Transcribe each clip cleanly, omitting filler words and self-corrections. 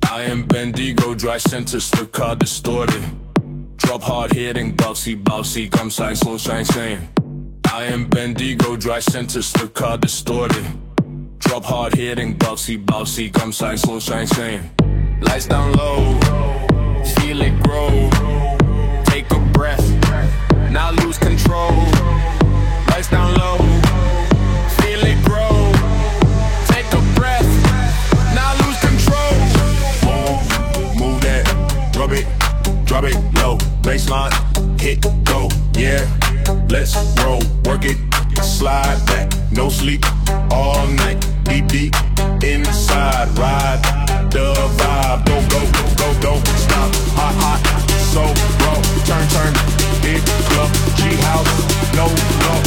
I am Bendigo, dry center, car distorted. Drop hard hitting, bouncy, come sign, slow shine. I am Bendigo, dry center, car distorted. Drop hard hitting, bouncy, come sign, slow shine. Lights down low, feel it grow. Take a breath, now lose control. Lights down low, feel it grow. Take a breath, now lose control. Move that, rub it, drop it low. Baseline, hit, go, yeah. Let's roll, work it, slide back. No sleep, all night, deep, inside. Ride the vibe, go, don't stop. Hot, so raw. Turn, big club, G house, no law.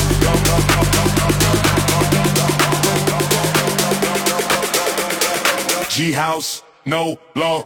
G house, no law.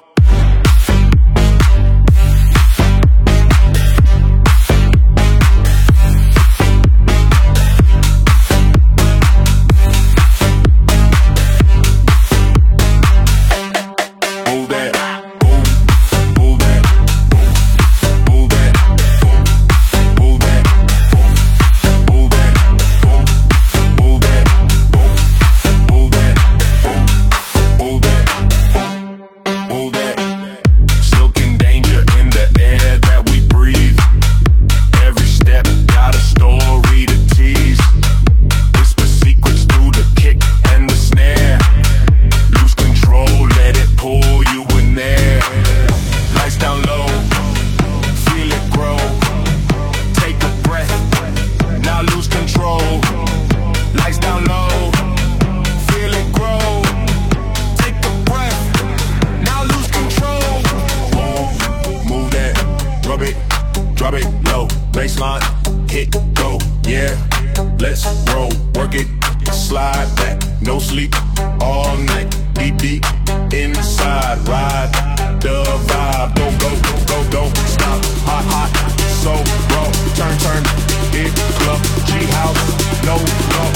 Drop it low, baseline, hit, go, yeah. Let's roll, work it, slide back. No sleep, all night, deep, inside. Ride the vibe, go, don't stop. Hot, so raw. Turn, hit, club, G house, no law.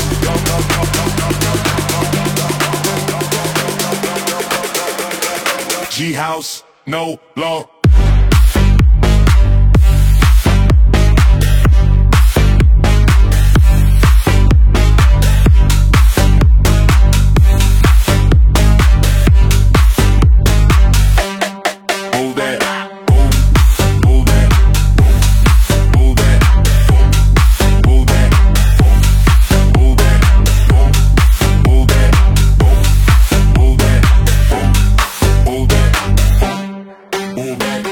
G house, no law. Move back.